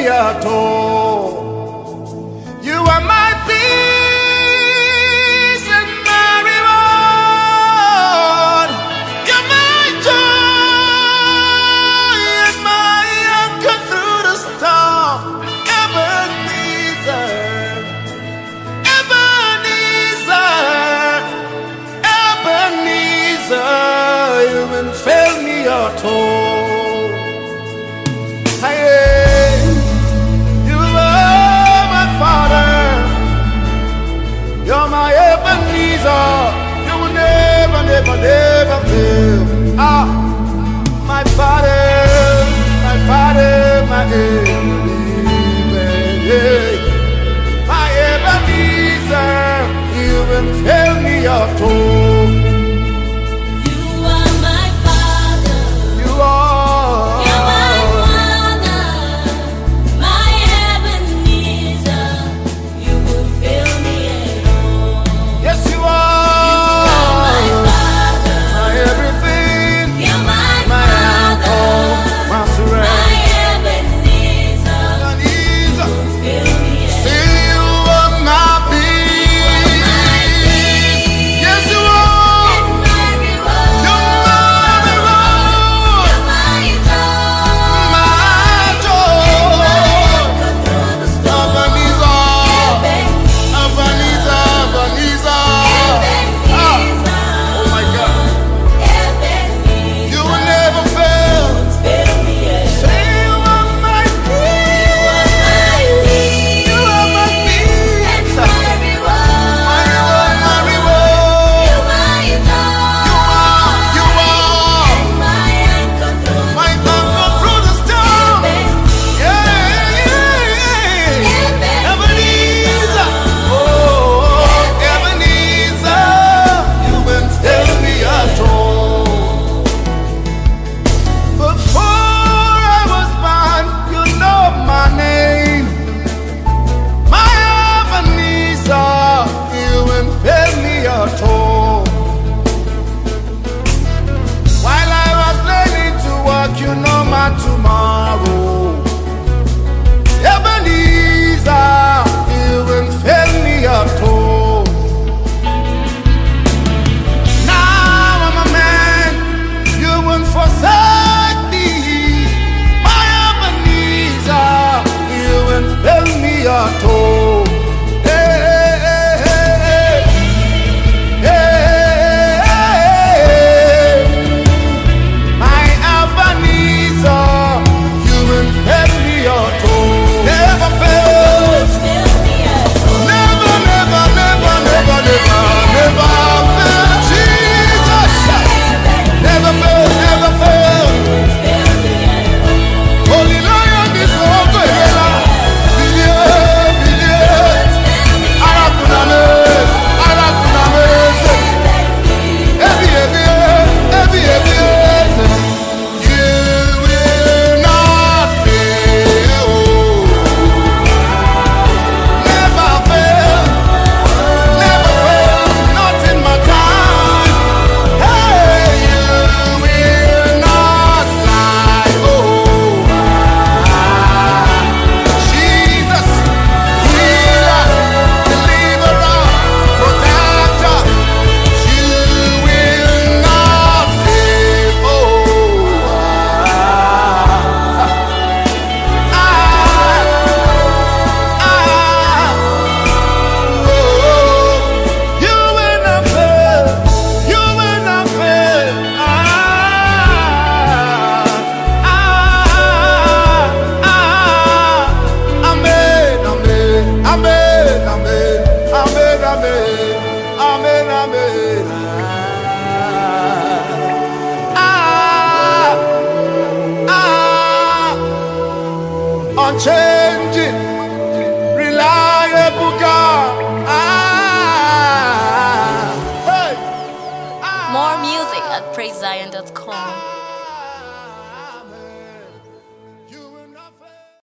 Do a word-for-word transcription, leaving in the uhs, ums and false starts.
me at all. You are my peace and my reward. You're my joy and my anchor through the storm. Ebenezer, Ebenezer, Ebenezer, you will fail me at all. You're my Ebenezer, you will never, never, never fail. Ah, my Father, my Father, my Ebenezer, my Ebenezer, you will fail me at all. You are my Father. You are. You're my Father, my Ebenezer, you will fail me at all. Yes, you are. You are my Father, My everything, you're my my Father, anchor, my surrender. my Ebenezer, Ebenezer, fail me at say you are my peace. Yes, you are. and my reward. You're my reward, You're my joy, my joy. anchor through the storm. Ebenezer, Ebenezer, Ebenezer, Ebenezer. Ah, oh my God, Ebenezer, you will never fail. fail me at Say you are my peace. You are my peace. and my reward. My reward, my reward. You're my joy, You are, you are my anchor through my anchor through the storm. Yeah, yeah, yeah. Ebenezer, oh, Ebenezer, you will fail me at all. Before I was born, you know my name. My Ebenezer, you will fail me at all. While I was learning to walk, you know my tomorrow. Ebenezer, you will fail me at all. Now I'm a man, you will forsake me. My Ebenezer, you will fail me at all. Hey, hey, hey, hey, hey, hey. My Ebenezer, you will fail me at all. Never fail. fail me at Never, never, never, never, never, never fail. Jesus. Never fail, never fail. fail me at Holy Lion is over here. Billion, billion. Arakuname, Arakuname. Every, every, every, every. You will not fail. Never fail, never fail, not in my time. Hey, you will not lie. Oh, Jesus, healer, deliverer, protector. You will not fail. Oh, ah, ah, ah. You will not fail. You will not fail. Ah, ah, ah. Amen, amen, amen, amen, amen, amen, amen, amen. Ah, ah, unchanging, reliable God. Ah, hey, ah. more music at praise zion dot com.